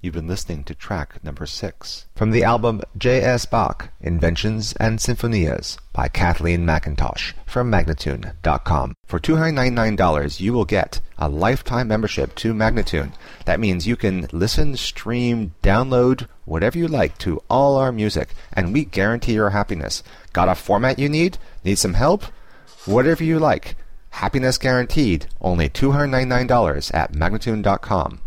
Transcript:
You've been listening to track number 6 from the album J.S. Bach, Inventions and Sinfonias by Kathleen McIntosh from Magnatune.com. For $299, you will get a lifetime membership to Magnatune. That means you can listen, stream, download, whatever you like to all our music, and we guarantee your happiness. Got a format you need? Need some help? Whatever you like. Happiness guaranteed. Only $299 at Magnatune.com.